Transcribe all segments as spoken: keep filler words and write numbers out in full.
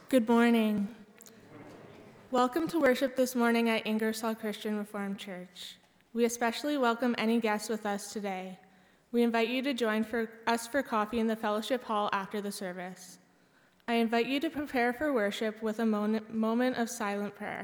Good morning. Welcome to worship this morning at Ingersoll Christian Reformed Church. We especially welcome any guests with us today. We invite you to join for us for coffee in the fellowship hall after the service. I invite you to prepare for worship with a moment, moment of silent prayer.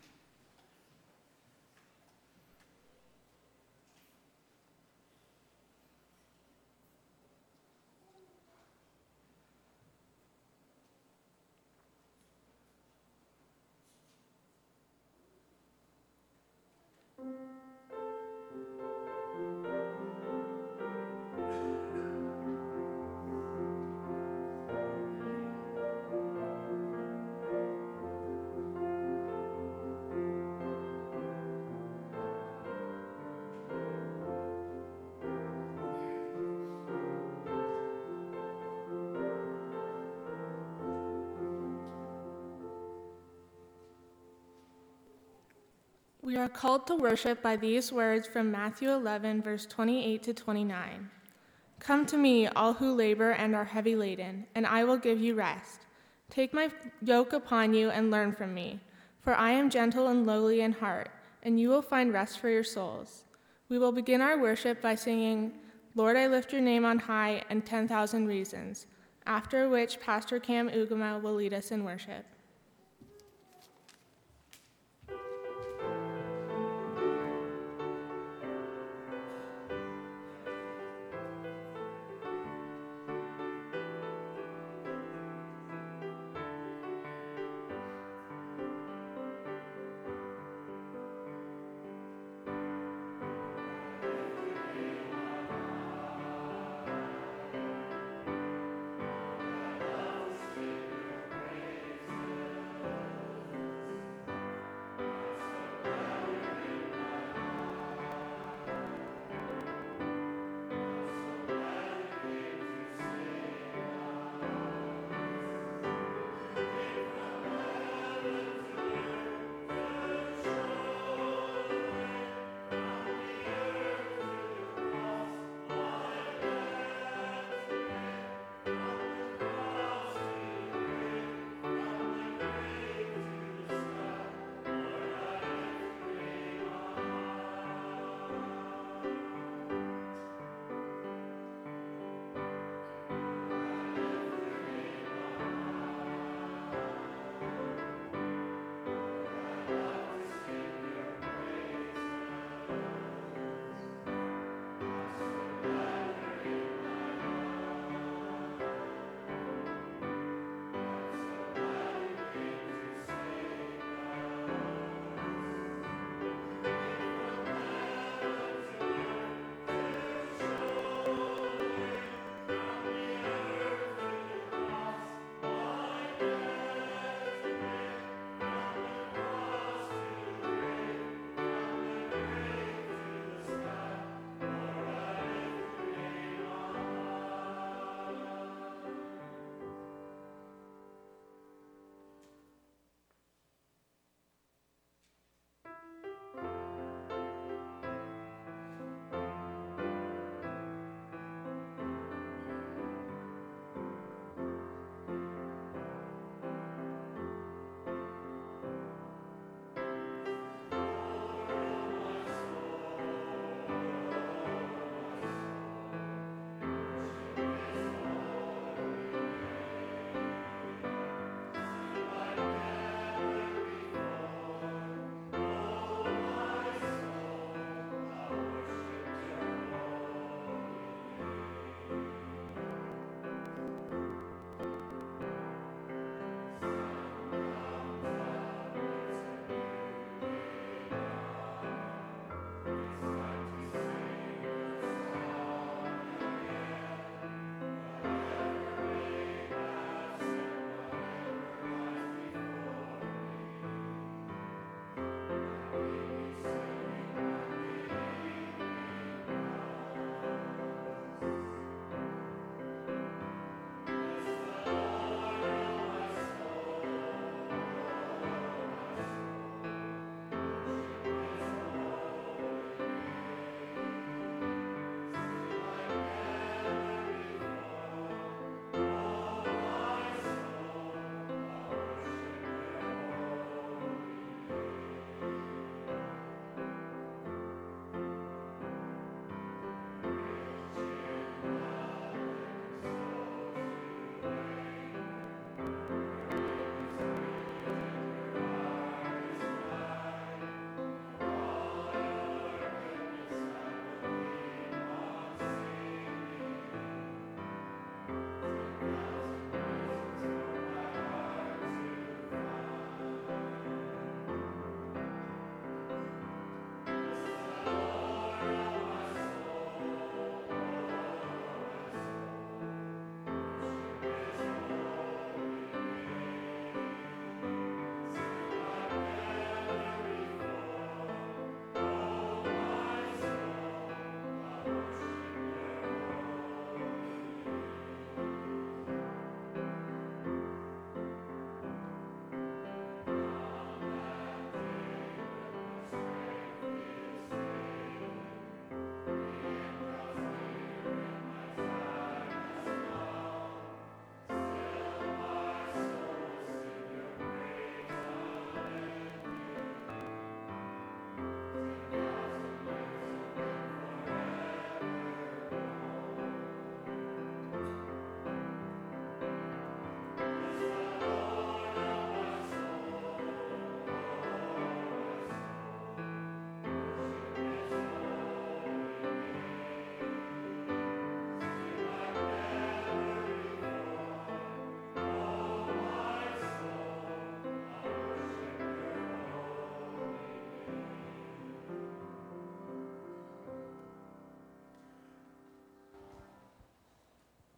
We are called to worship by these words from Matthew eleven, verse twenty-eight to twenty-nine. Come to me, all who labor and are heavy laden, and I will give you rest. Take my yoke upon you and learn from me, for I am gentle and lowly in heart, and you will find rest for your souls. We will begin our worship by singing, Lord, I lift your name on high, and ten thousand reasons, after which Pastor Cam Ugama will lead us in worship.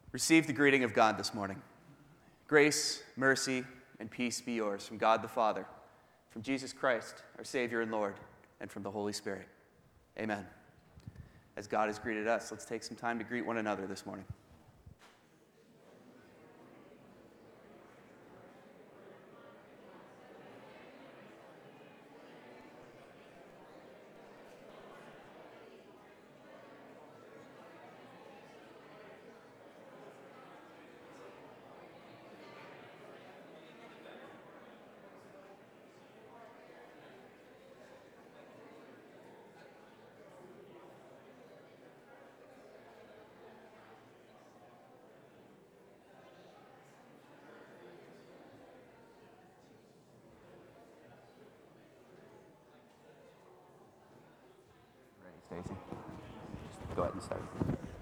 Receive the greeting of God this morning. Grace, mercy, and peace be yours from God the Father, from Jesus Christ, our Savior and Lord, and from the Holy Spirit. Amen. As God has greeted us, let's take some time to greet one another this morning. Stacy, just go ahead and start.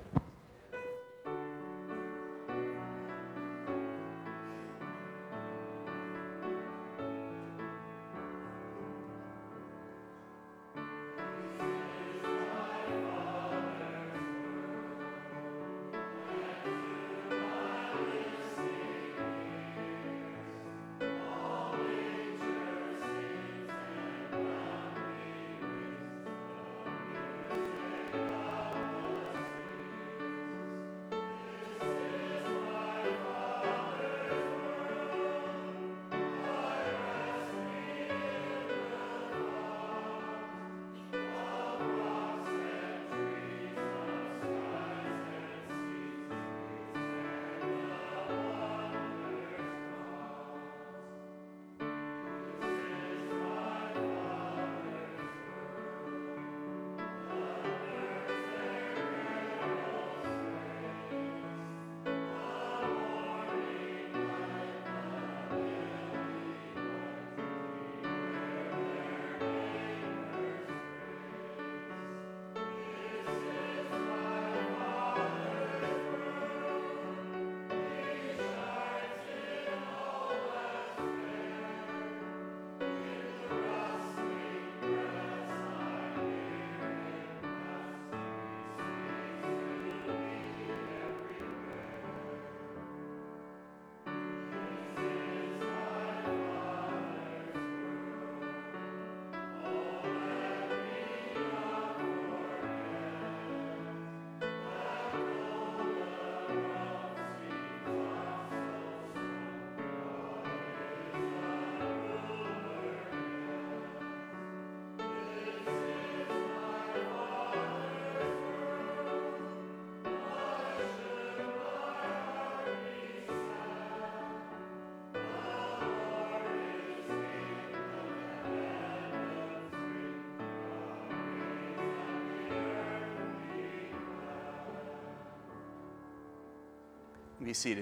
Be seated.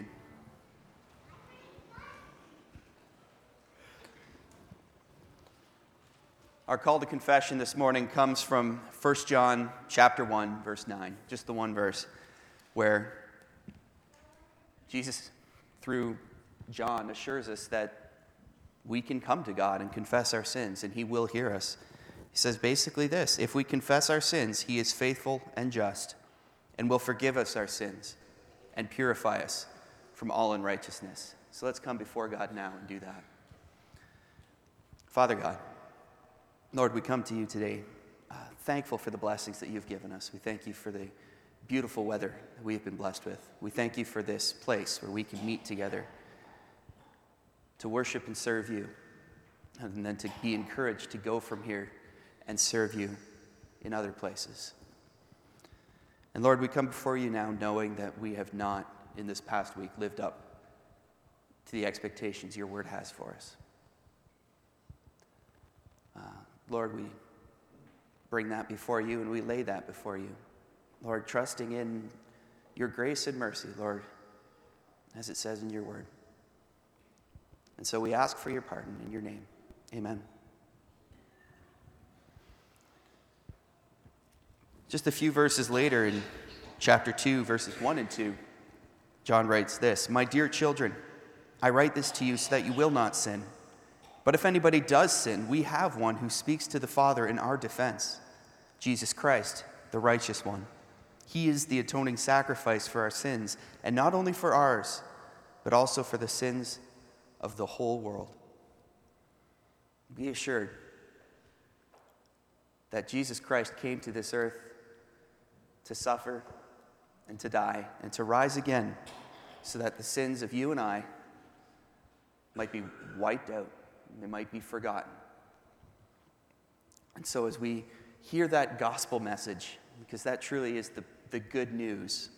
Our call to confession this morning comes from First John chapter one, verse nine, just the one verse, where Jesus, through John, assures us that we can come to God and confess our sins, and he will hear us. He says basically this: if we confess our sins, he is faithful and just, and will forgive us our sins and purify us from all unrighteousness. So let's come before God now and do that. Father God, Lord, we come to you today uh, thankful for the blessings that you've given us. We thank you for the beautiful weather that we have been blessed with. We thank you for this place where we can meet together to worship and serve you, and then to be encouraged to go from here and serve you in other places. And Lord, we come before you now knowing that we have not, in this past week, lived up to the expectations your word has for us. Uh, Lord, we bring that before you and we lay that before you. Lord, trusting in your grace and mercy, Lord, as it says in your word. And so we ask for your pardon in your name. Amen. Just a few verses later in chapter two, verses one and two, John writes this: "My dear children, I write this to you so that you will not sin. But if anybody does sin, we have one who speaks to the Father in our defense, Jesus Christ, the righteous one. He is the atoning sacrifice for our sins, and not only for ours, but also for the sins of the whole world. Be assured that Jesus Christ came to this earth to suffer and to die and to rise again so that the sins of you and I might be wiped out, they might be forgotten. And so as we hear that gospel message, because that truly is the, the good news,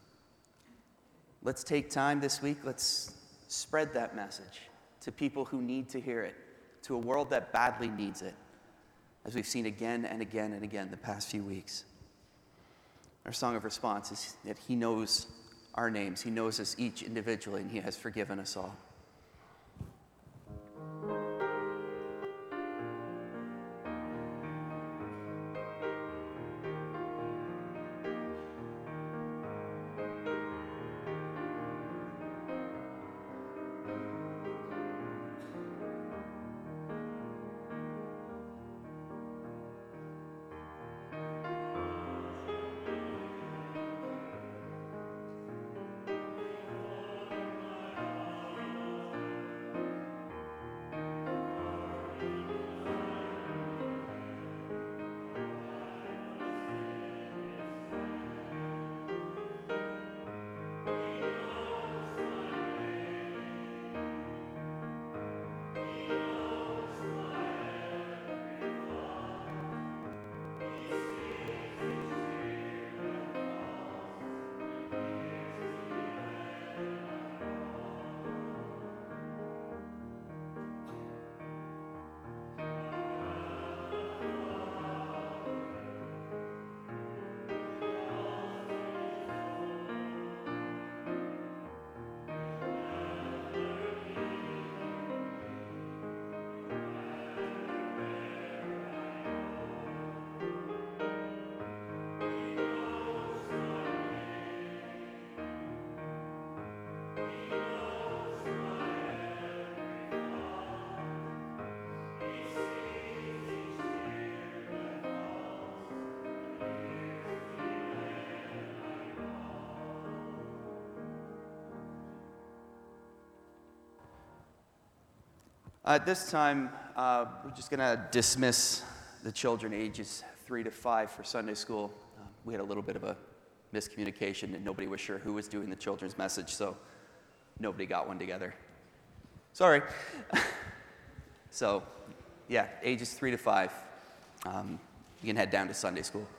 let's take time this week, let's spread that message to people who need to hear it, to a world that badly needs it, as we've seen again and again and again the past few weeks. Our song of response is that he knows our names, he knows us each individually, and he has forgiven us all. Uh, at this time, uh, we're just going to dismiss the children ages three to five for Sunday school. Uh, we had a little bit of a miscommunication, and nobody was sure who was doing the children's message, so nobody got one together. Sorry. So, yeah, ages three to five. Um, you can head down to Sunday school.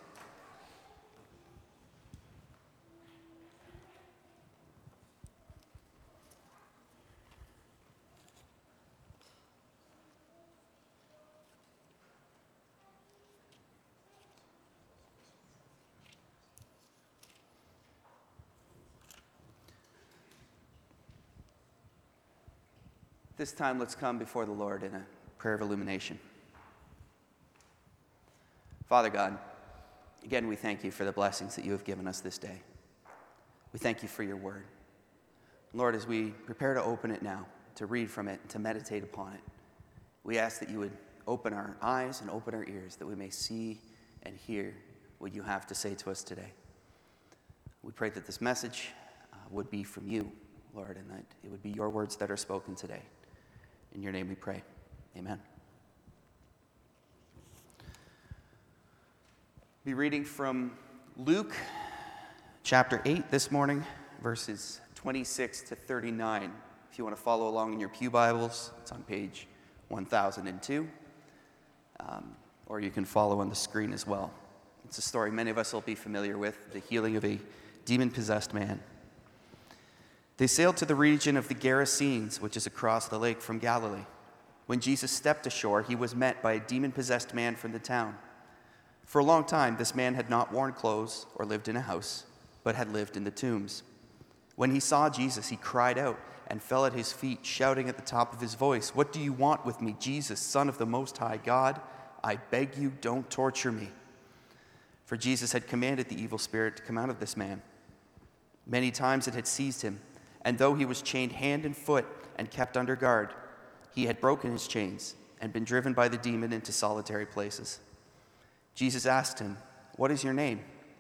This time, let's come before the Lord in a prayer of illumination. Father God, again, we thank you for the blessings that you have given us this day. We thank you for your word. Lord, as we prepare to open it now, to read from it, to meditate upon it, we ask that you would open our eyes and open our ears, that we may see and hear what you have to say to us today. We pray that this message uh, would be from you, Lord, and that it would be your words that are spoken today. In your name we pray. Amen. Be reading from Luke chapter eight this morning, verses twenty-six to thirty-nine. If you want to follow along in your pew Bibles, it's on page one thousand two. Um, or you can follow on the screen as well. It's a story many of us will be familiar with, the healing of a demon-possessed man. They sailed to the region of the Gerasenes, which is across the lake from Galilee. When Jesus stepped ashore, he was met by a demon-possessed man from the town. For a long time, this man had not worn clothes or lived in a house, but had lived in the tombs. When he saw Jesus, he cried out and fell at his feet, shouting at the top of his voice, "What do you want with me, Jesus, Son of the Most High God? I beg you, don't torture me." For Jesus had commanded the evil spirit to come out of this man. Many times it had seized him, and though he was chained hand and foot and kept under guard, he had broken his chains and been driven by the demon into solitary places. Jesus asked him, "What is your name?"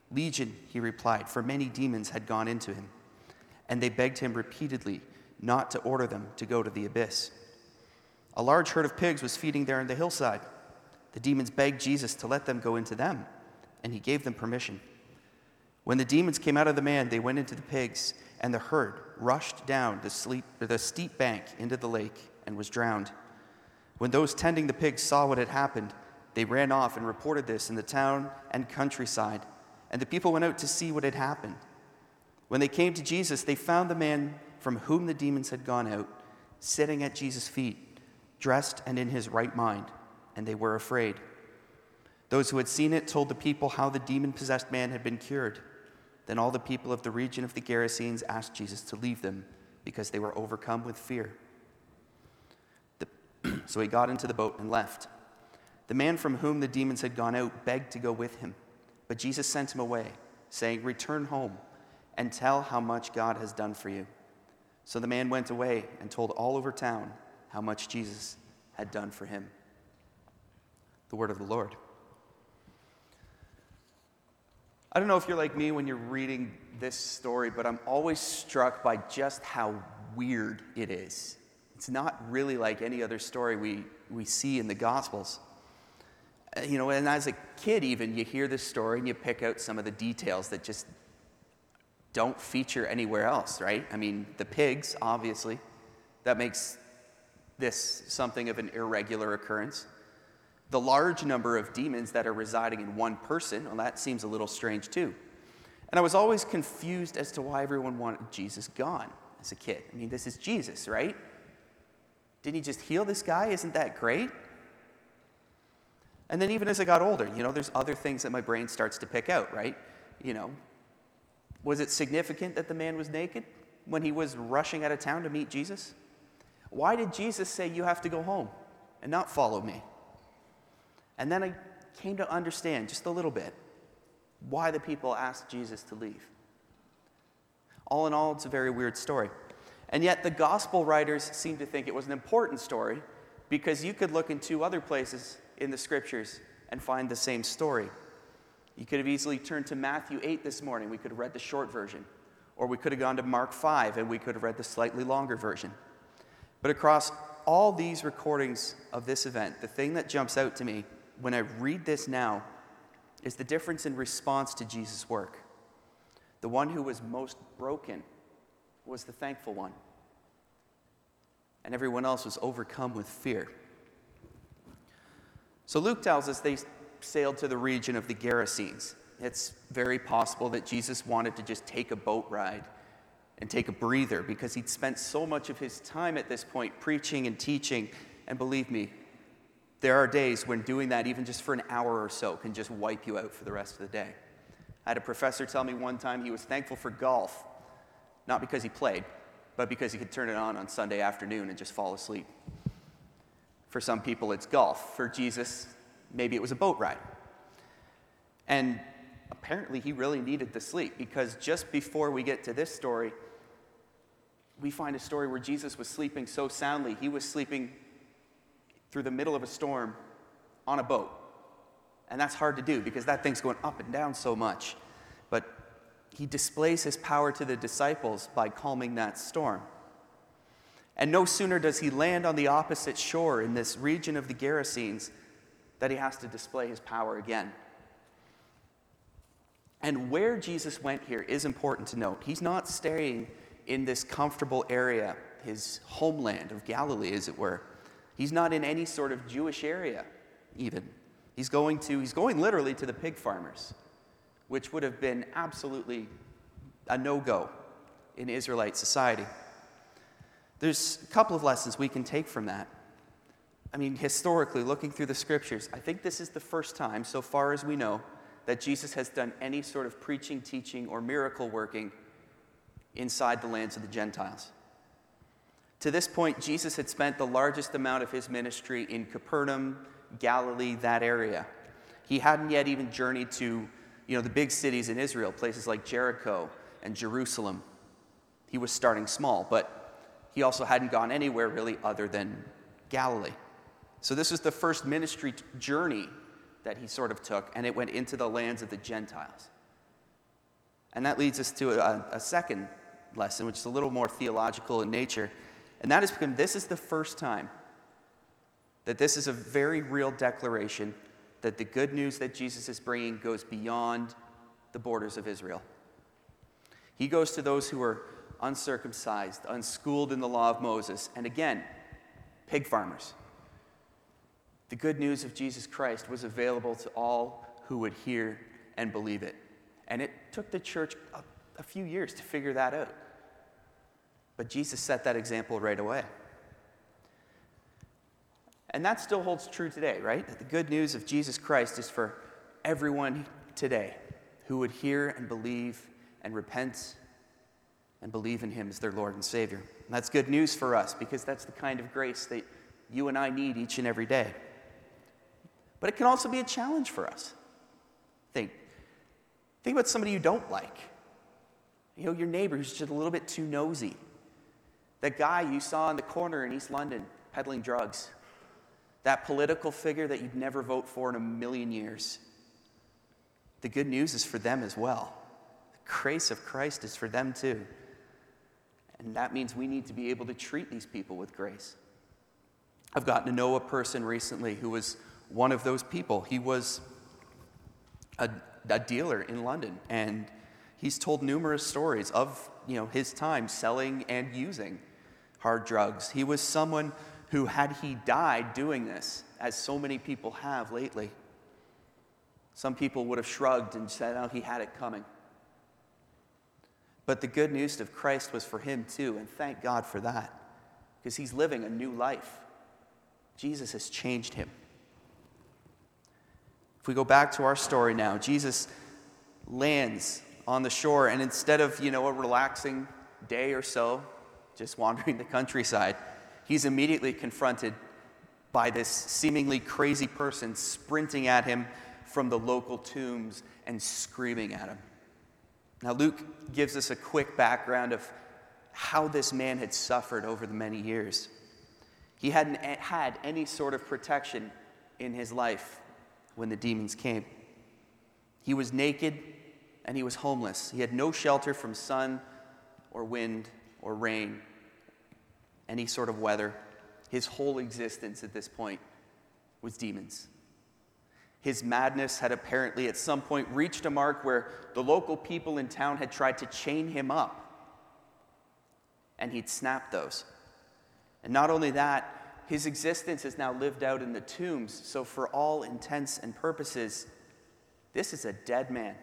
"Legion," he replied, for many demons had gone into him. And they begged him repeatedly not to order them to go to the abyss. A large herd of pigs was feeding there on the hillside. The demons begged Jesus to let them go into them, and he gave them permission. When the demons came out of the man, they went into the pigs, and the herd rushed down the, sleep, the steep bank into the lake and was drowned. When those tending the pigs saw what had happened, they ran off and reported this in the town and countryside, and the people went out to see what had happened. When they came to Jesus, they found the man from whom the demons had gone out, sitting at Jesus' feet, dressed and in his right mind, and they were afraid. Those who had seen it told the people how the demon-possessed man had been cured. Then all the people of the region of the Gerasenes asked Jesus to leave them because they were overcome with fear. The, so he got into the boat and left. The man from whom the demons had gone out begged to go with him, but Jesus sent him away, saying, "Return home and tell how much God has done for you." So the man went away and told all over town how much Jesus had done for him. The word of the Lord. I don't know if you're like me when you're reading this story, but I'm always struck by just how weird it is. It's not really like any other story we, we see in the Gospels. Uh, You know, and as a kid even, you hear this story and you pick out some of the details that just don't feature anywhere else, right? I mean, the pigs, obviously. That makes this something of an irregular occurrence. The large number of demons that are residing in one person, well, that seems a little strange too. And I was always confused as to why everyone wanted Jesus gone as a kid. I mean, this is Jesus, right? Didn't he just heal this guy? Isn't that great? And then even as I got older, you know, there's other things that my brain starts to pick out, right? You know, was it significant that the man was naked when he was rushing out of town to meet Jesus? Why did Jesus say, "You have to go home and not follow me"? And then I came to understand just a little bit why the people asked Jesus to leave. All in all, it's a very weird story. And yet the gospel writers seem to think it was an important story because you could look in two other places in the scriptures and find the same story. You could have easily turned to Matthew eight this morning. We could have read the short version. Or we could have gone to Mark five and we could have read the slightly longer version. But across all these recordings of this event, the thing that jumps out to me when I read this now is the difference in response to Jesus' work. The one who was most broken was the thankful one. And everyone else was overcome with fear. So Luke tells us they sailed to the region of the Gerasenes. It's very possible that Jesus wanted to just take a boat ride and take a breather because he'd spent so much of his time at this point preaching and teaching. And believe me, there are days when doing that, even just for an hour or so, can just wipe you out for the rest of the day. I had a professor tell me one time he was thankful for golf, not because he played, but because he could turn it on on Sunday afternoon and just fall asleep. For some people, it's golf. For Jesus, maybe it was a boat ride. And apparently, he really needed the sleep because just before we get to this story, we find a story where Jesus was sleeping so soundly, he was sleeping through the middle of a storm on a boat. And that's hard to do because that thing's going up and down so much. But he displays his power to the disciples by calming that storm. And no sooner does he land on the opposite shore in this region of the Gerasenes that he has to display his power again. And where Jesus went here is important to note. He's not staying in this comfortable area, his homeland of Galilee, as it were. He's not in any sort of Jewish area, even. He's going to, he's going literally to the pig farmers, which would have been absolutely a no-go in Israelite society. There's a couple of lessons we can take from that. I mean, historically, looking through the scriptures, I think this is the first time, so far as we know, that Jesus has done any sort of preaching, teaching, or miracle working inside the lands of the Gentiles. To this point, Jesus had spent the largest amount of his ministry in Capernaum, Galilee, that area. He hadn't yet even journeyed to, you know, the big cities in Israel, places like Jericho and Jerusalem. He was starting small, but he also hadn't gone anywhere really other than Galilee. So this was the first ministry journey that he sort of took, and it went into the lands of the Gentiles. And that leads us to a, a second lesson, which is a little more theological in nature. And that is because this is the first time that this is a very real declaration that the good news that Jesus is bringing goes beyond the borders of Israel. He goes to those who are uncircumcised, unschooled in the law of Moses, and again, pig farmers. The good news of Jesus Christ was available to all who would hear and believe it. And it took the church a, a few years to figure that out. But Jesus set that example right away. And that still holds true today, right? The good news of Jesus Christ is for everyone today who would hear and believe and repent and believe in him as their Lord and Savior. And that's good news for us because that's the kind of grace that you and I need each and every day. But it can also be a challenge for us. Think. Think about somebody you don't like. You know, your neighbor who's just a little bit too nosy. That guy you saw in the corner in East London peddling drugs. That political figure that you'd never vote for in a million years. The good news is for them as well. The grace of Christ is for them too. And that means we need to be able to treat these people with grace. I've gotten to know a person recently who was one of those people. He was a, a dealer in London, and he's told numerous stories of, you know, his time selling and using hard drugs. He was someone who, had he died doing this, as so many people have lately, some people would have shrugged and said, oh, he had it coming. But the good news of Christ was for him too, and thank God for that, because he's living a new life. Jesus has changed him. If we go back to our story now, Jesus lands on the shore, and instead of, you know, a relaxing day or so, just wandering the countryside, he's immediately confronted by this seemingly crazy person sprinting at him from the local tombs and screaming at him. Now, Luke gives us a quick background of how this man had suffered over the many years. He hadn't had any sort of protection in his life when the demons came. He was naked and he was homeless. He had no shelter from sun or wind or rain, any sort of weather. His whole existence at this point was demons. His madness had apparently at some point reached a mark where the local people in town had tried to chain him up, and he'd snapped those. And not only that, his existence is now lived out in the tombs, so for all intents and purposes, this is a dead man.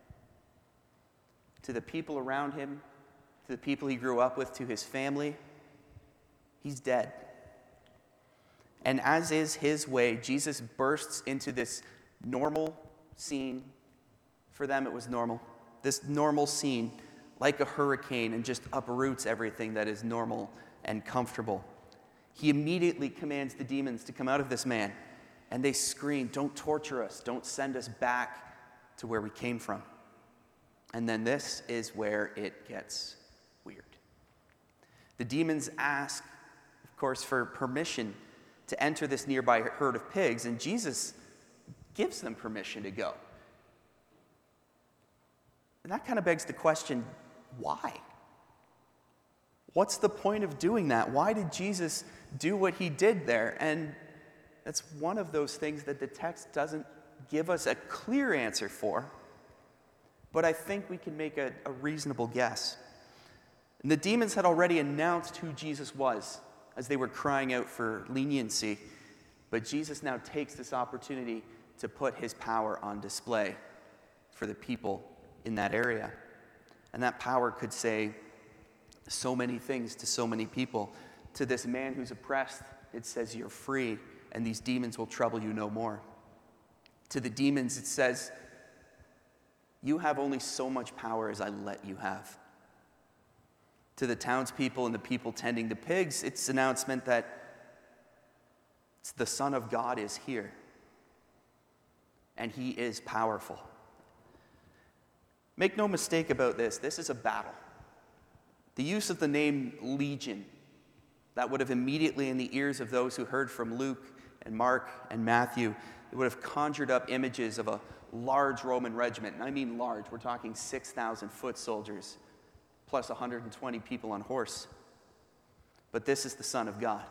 To the people around him, to the people he grew up with, to his family, he's dead. And as is his way, Jesus bursts into this normal scene. For them, it was normal. This normal scene, like a hurricane, and just uproots everything that is normal and comfortable. He immediately commands the demons to come out of this man, and they scream, "Don't torture us. Don't send us back to where we came from." And then this is where it gets weird. The demons ask, of course, for permission to enter this nearby herd of pigs, and Jesus gives them permission to go. And that kind of begs the question, why? What's the point of doing that? Why did Jesus do what he did there? And that's one of those things that the text doesn't give us a clear answer for, but I think we can make a, a reasonable guess. And the demons had already announced who Jesus was as they were crying out for leniency. But Jesus now takes this opportunity to put his power on display for the people in that area. And that power could say so many things to so many people. To this man who's oppressed, it says, "You're free, and these demons will trouble you no more." To the demons, it says, "You have only so much power as I let you have." To the townspeople and the people tending the pigs, it's an announcement that the Son of God is here. And he is powerful. Make no mistake about this, this is a battle. The use of the name Legion, that would have immediately in the ears of those who heard from Luke and Mark and Matthew, it would have conjured up images of a large Roman regiment, and I mean large. We're talking six thousand foot soldiers, plus one hundred twenty people on horse. But this is the Son of God.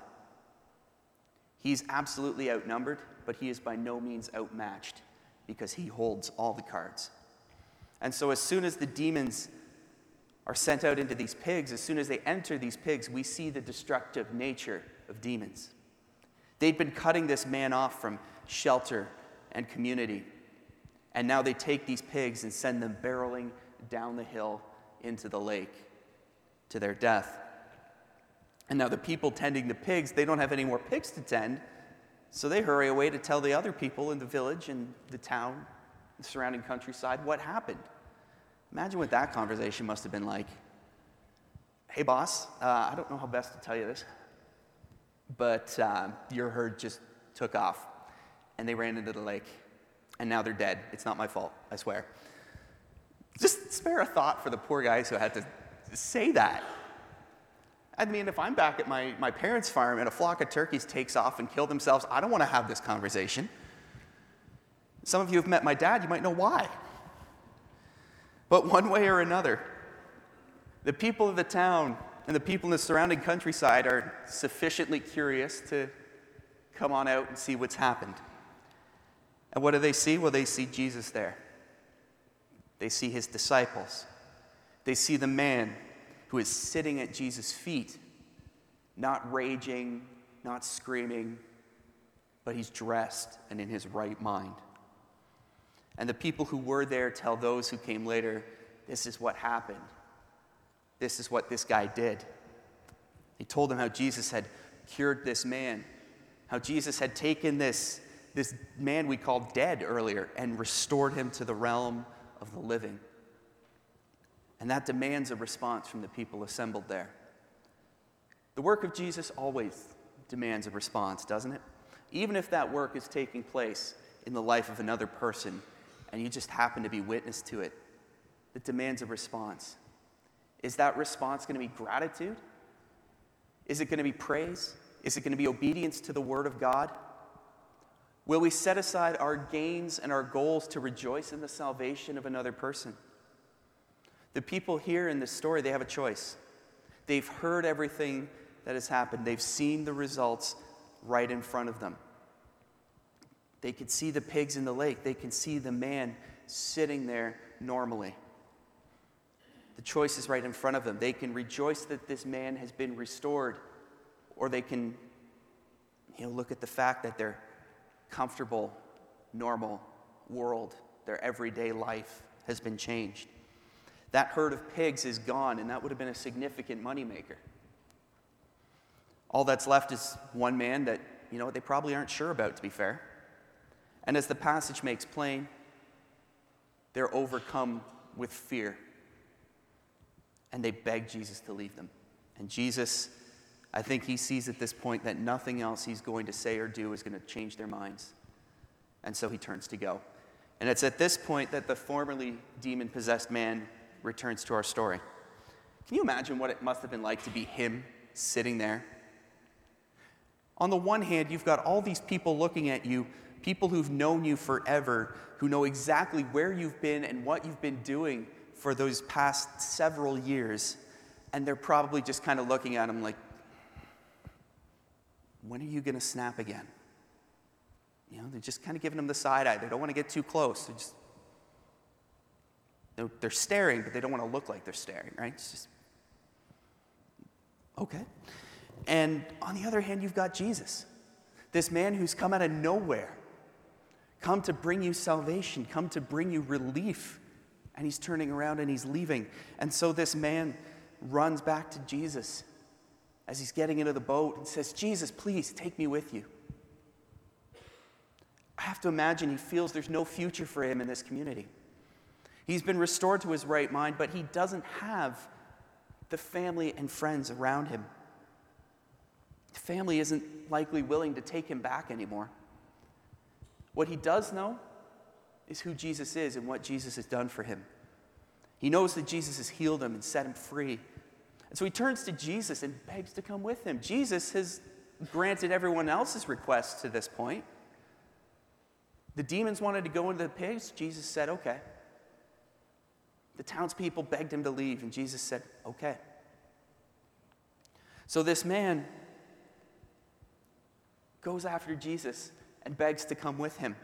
He's absolutely outnumbered, but he is by no means outmatched because he holds all the cards. And so as soon as the demons are sent out into these pigs, as soon as they enter these pigs, we see the destructive nature of demons. They'd been cutting this man off from shelter and community, and now they take these pigs and send them barreling down the hill into the lake to their death. And now the people tending the pigs, they don't have any more pigs to tend, so they hurry away to tell the other people in the village and the town, the surrounding countryside, what happened. Imagine what that conversation must have been like. Hey, boss, uh, I don't know how best to tell you this, but uh, your herd just took off, and they ran into the lake, and now they're dead. It's not my fault, I swear. Just spare a thought for the poor guys who had to say that. I mean, if I'm back at my, my parents' farm and a flock of turkeys takes off and kill themselves, I don't want to have this conversation. Some of you have met my dad, you might know why. But one way or another, the people of the town and the people in the surrounding countryside are sufficiently curious to come on out and see what's happened. And what do they see? Well, they see Jesus there. They see his disciples. They see the man who is sitting at Jesus' feet, not raging, not screaming, but he's dressed and in his right mind. And the people who were there tell those who came later, this is what happened. This is what this guy did. He told them how Jesus had cured this man, how Jesus had taken this, this man we called dead earlier and restored him to the realm of the living. And that demands a response from the people assembled there. The work of Jesus always demands a response, doesn't it? Even if that work is taking place in the life of another person and you just happen to be witness to it, it demands a response. Is that response going to be gratitude? Is it going to be praise? Is it going to be obedience to the Word of God? Will we set aside our gains and our goals to rejoice in the salvation of another person? The people here in this story, they have a choice. They've heard everything that has happened. They've seen the results right in front of them. They could see the pigs in the lake. They can see the man sitting there normally. The choice is right in front of them. They can rejoice that this man has been restored, or they can, you know, look at the fact that their comfortable, normal world, their everyday life has been changed. That herd of pigs is gone, and that would have been a significant moneymaker. All that's left is one man that, you know, they probably aren't sure about, to be fair. And as the passage makes plain, they're overcome with fear. And they beg Jesus to leave them. And Jesus, I think he sees at this point that nothing else he's going to say or do is going to change their minds. And so he turns to go. And it's at this point that the formerly demon-possessed man returns to our story. Can you imagine what it must have been like to be him sitting there? On the one hand, you've got all these people looking at you, people who've known you forever, who know exactly where you've been and what you've been doing for those past several years, and they're probably just kind of looking at him like, when are you going to snap again? You know, they're just kind of giving him the side eye. They don't want to get too close. They're just They're staring, but they don't want to look like they're staring, right? It's just, okay. And on the other hand, you've got Jesus, this man who's come out of nowhere, come to bring you salvation, come to bring you relief, and he's turning around and he's leaving. And so this man runs back to Jesus as he's getting into the boat and says, Jesus, please take me with you. I have to imagine he feels there's no future for him in this community. He's been restored to his right mind, but he doesn't have the family and friends around him. The family isn't likely willing to take him back anymore. What he does know is who Jesus is and what Jesus has done for him. He knows that Jesus has healed him and set him free. And so he turns to Jesus and begs to come with him. Jesus has granted everyone else's requests to this point. The demons wanted to go into the pigs. Jesus said, okay. The townspeople begged him to leave, and Jesus said, okay. So this man goes after Jesus and begs to come with him.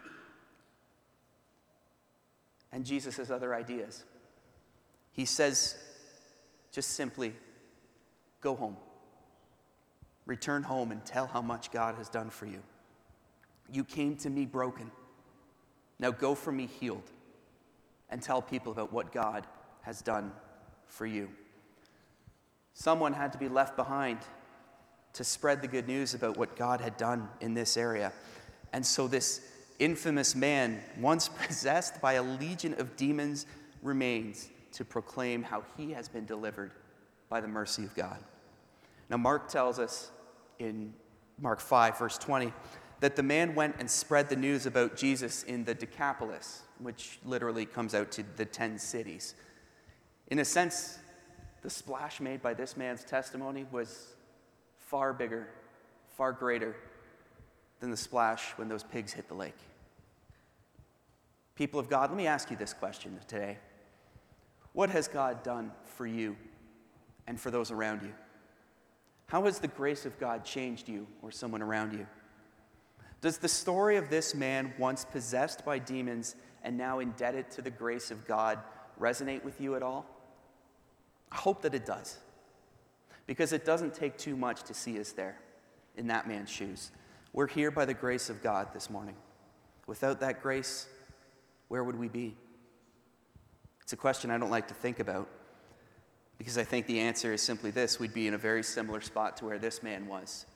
And Jesus has other ideas. He says, just simply, go home. Return home and tell how much God has done for you. You came to me broken. Now go from me healed and tell people about what God has done for you. Someone had to be left behind to spread the good news about what God had done in this area. And so this infamous man, once possessed by a legion of demons, remains to proclaim how he has been delivered by the mercy of God. Now, Mark tells us in Mark five, verse twenty, that the man went and spread the news about Jesus in the Decapolis, which literally comes out to the ten cities. In a sense, the splash made by this man's testimony was far bigger, far greater than the splash when those pigs hit the lake. People of God, let me ask you this question today. What has God done for you and for those around you? How has the grace of God changed you or someone around you? Does the story of this man, once possessed by demons and now indebted to the grace of God, resonate with you at all? I hope that it does, because it doesn't take too much to see us there in that man's shoes. We're here by the grace of God this morning. Without that grace, where would we be? It's a question I don't like to think about, because I think the answer is simply this: we'd be in a very similar spot to where this man was.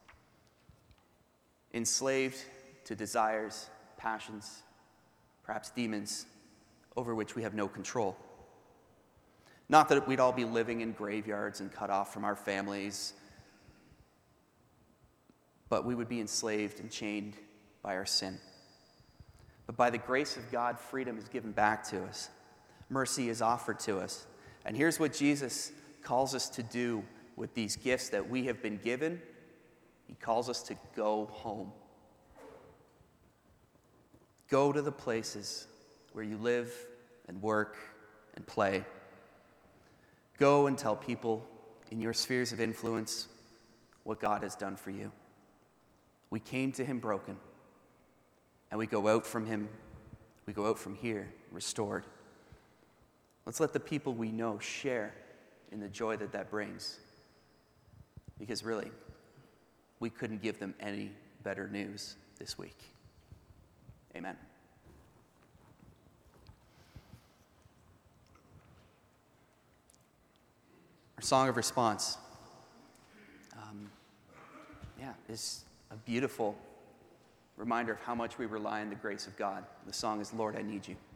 Enslaved to desires, passions, perhaps demons, over which we have no control. Not that we'd all be living in graveyards and cut off from our families, but we would be enslaved and chained by our sin. But by the grace of God, freedom is given back to us. Mercy is offered to us. And here's what Jesus calls us to do with these gifts that we have been given. He calls us to go home. Go to the places where you live and work and play. Go and tell people in your spheres of influence what God has done for you. We came to him broken, and we go out from him, we go out from here restored. Let's let the people we know share in the joy that that brings, because really, we couldn't give them any better news this week. Amen. Our song of response, um, yeah, is a beautiful reminder of how much we rely on the grace of God. The song is "Lord, I Need You."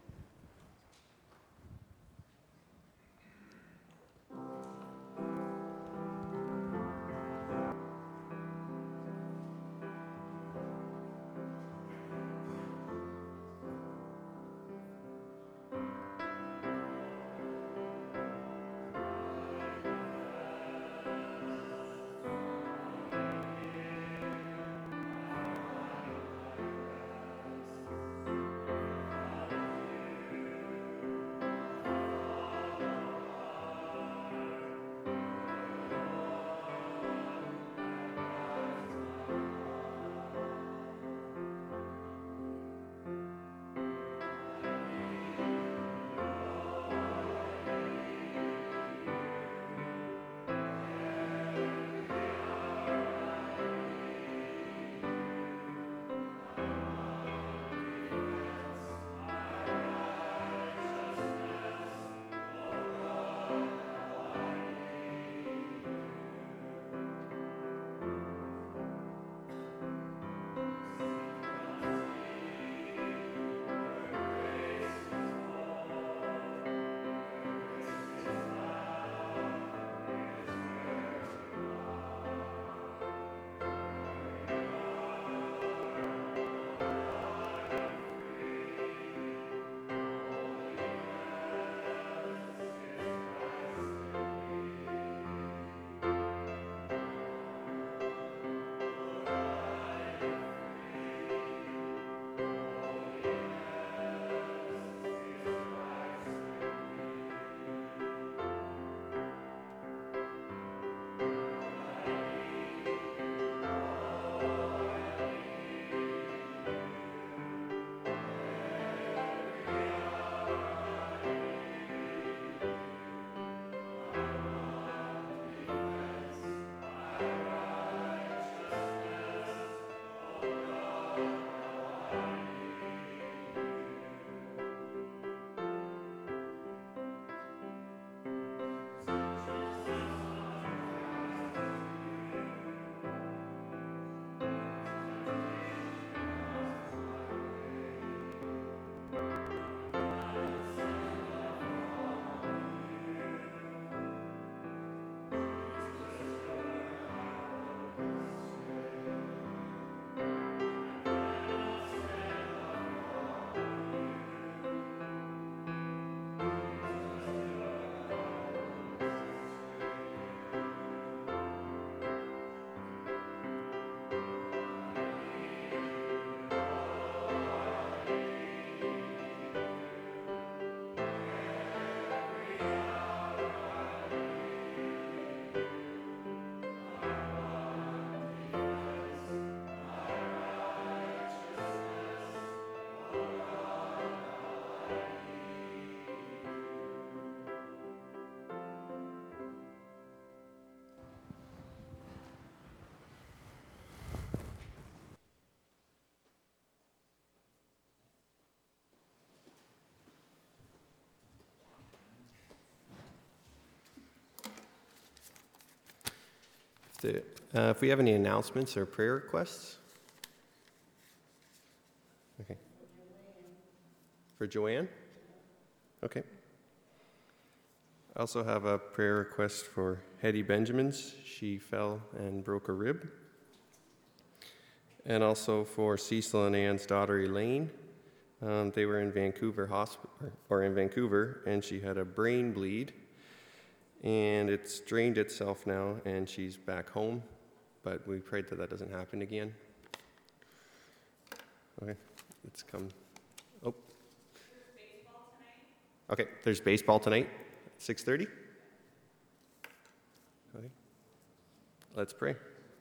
The, uh, if we have any announcements or prayer requests? Okay. For Joanne? Okay. I also have a prayer request for Hetty Benjamins. She fell and broke a rib. And also for Cecil and Ann's daughter Elaine. Um, they were in Vancouver hospital, or in Vancouver, and she had a brain bleed. And it's drained itself now, and she's back home. But we prayed that that doesn't happen again. Okay, let's come. Oh. There's baseball tonight. Okay, there's baseball tonight, six thirty. Okay, let's pray.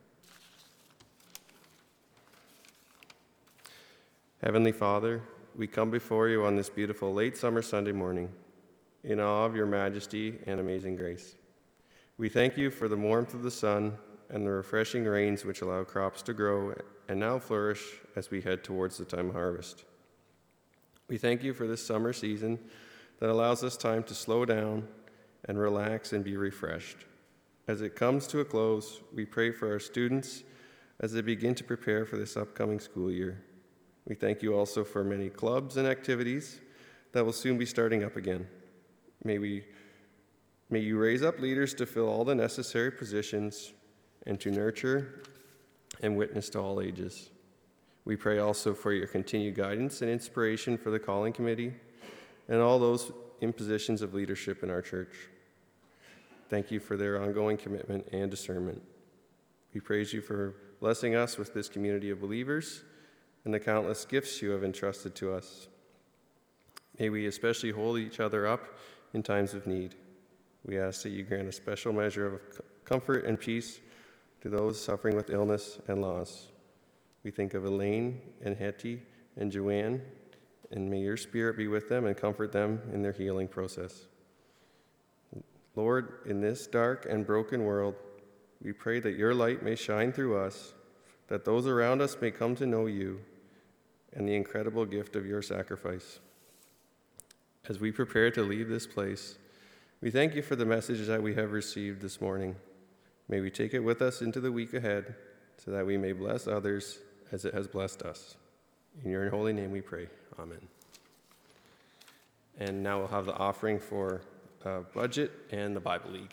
Heavenly Father, we come before you on this beautiful late summer Sunday morning, in awe of your majesty and amazing grace. We thank you for the warmth of the sun and the refreshing rains which allow crops to grow and now flourish as we head towards the time of harvest. We thank you for this summer season that allows us time to slow down and relax and be refreshed. As it comes to a close, we pray for our students as they begin to prepare for this upcoming school year. We thank you also for many clubs and activities that will soon be starting up again. May we, may you raise up leaders to fill all the necessary positions and to nurture and witness to all ages. We pray also for your continued guidance and inspiration for the calling committee and all those in positions of leadership in our church. Thank you for their ongoing commitment and discernment. We praise you for blessing us with this community of believers and the countless gifts you have entrusted to us. May we especially hold each other up in times of need. We ask that you grant a special measure of comfort and peace to those suffering with illness and loss. We think of Elaine and Hetty and Joanne, and may your spirit be with them and comfort them in their healing process. Lord, in this dark and broken world, we pray that your light may shine through us, that those around us may come to know you and the incredible gift of your sacrifice. As we prepare to leave this place, we thank you for the message that we have received this morning. May we take it with us into the week ahead so that we may bless others as it has blessed us. In your holy name we pray. Amen. And now we'll have the offering for uh, budget and the Bible League.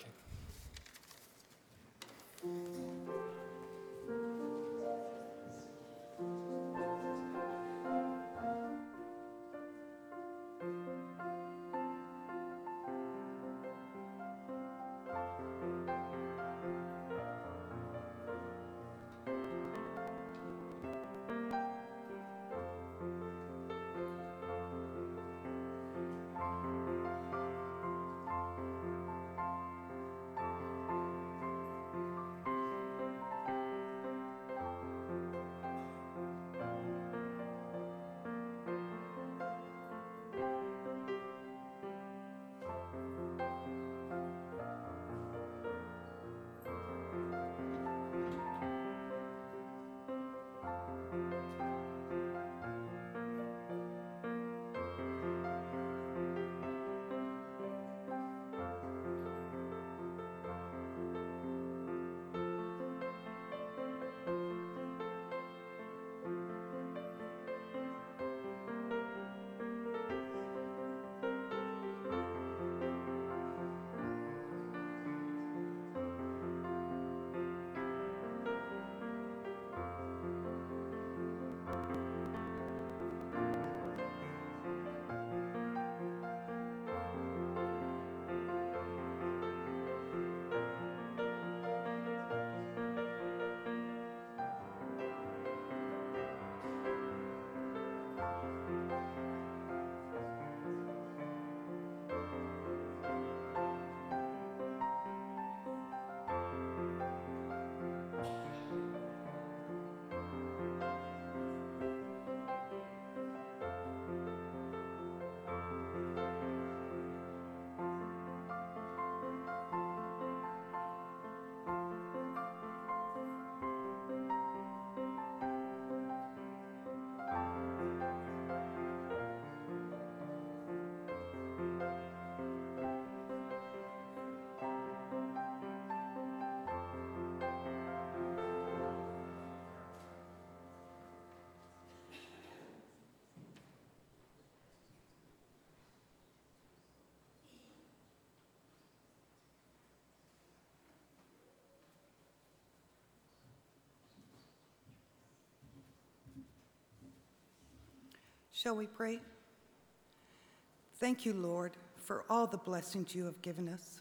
Shall we pray? Thank you, Lord, for all the blessings you have given us.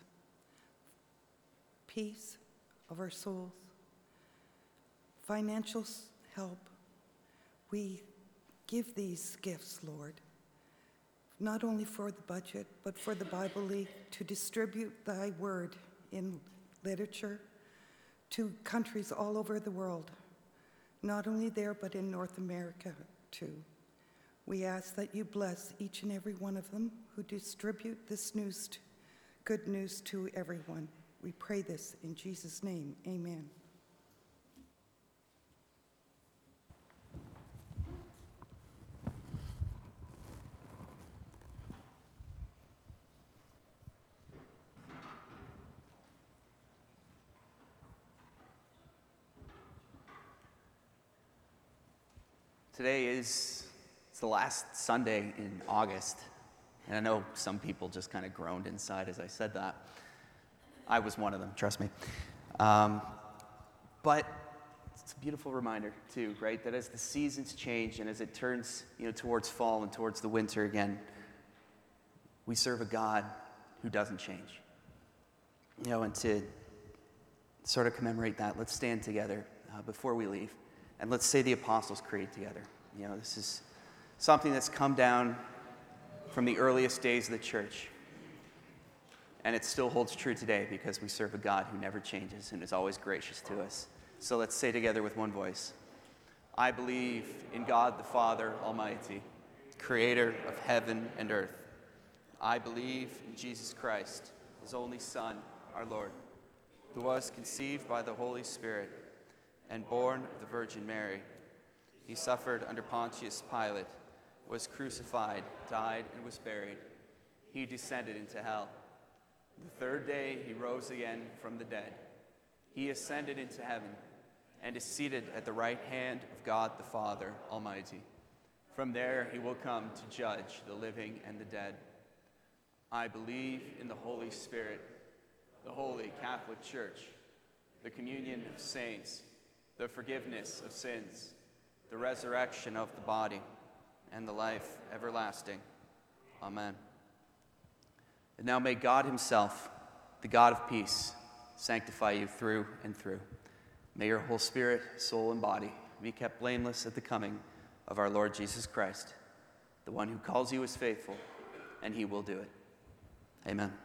Peace of our souls, financial s- help. We give these gifts, Lord, not only for the budget, but for the Bible League to distribute thy word in literature to countries all over the world, not only there, but in North America too. We ask that you bless each and every one of them who distribute this news, to, good news to everyone. We pray this in Jesus' name, amen. Today is it's the last Sunday in August, and I know some people just kind of groaned inside as I said that. I was one of them, trust me. Um, but it's a beautiful reminder, too, right, that as the seasons change and as it turns, you know, towards fall and towards the winter again, we serve a God who doesn't change. You know, and to sort of commemorate that, let's stand together uh, before we leave. And let's say the Apostles' Creed together. You know, this is something that's come down from the earliest days of the church. And it still holds true today because we serve a God who never changes and is always gracious to us. So let's say together with one voice. I believe in God the Father Almighty, creator of heaven and earth. I believe in Jesus Christ, his only Son, our Lord, who was conceived by the Holy Spirit and born of the Virgin Mary. He suffered under Pontius Pilate, was crucified, died, and was buried. He descended into hell. The third day he rose again from the dead. He ascended into heaven and is seated at the right hand of God the Father Almighty. From there he will come to judge the living and the dead. I believe in the Holy Spirit, the Holy Catholic Church, the communion of saints, the forgiveness of sins, the resurrection of the body, and the life everlasting. Amen. And now may God himself, the God of peace, sanctify you through and through. May your whole spirit, soul, and body be kept blameless at the coming of our Lord Jesus Christ. The one who calls you is faithful, and he will do it. Amen.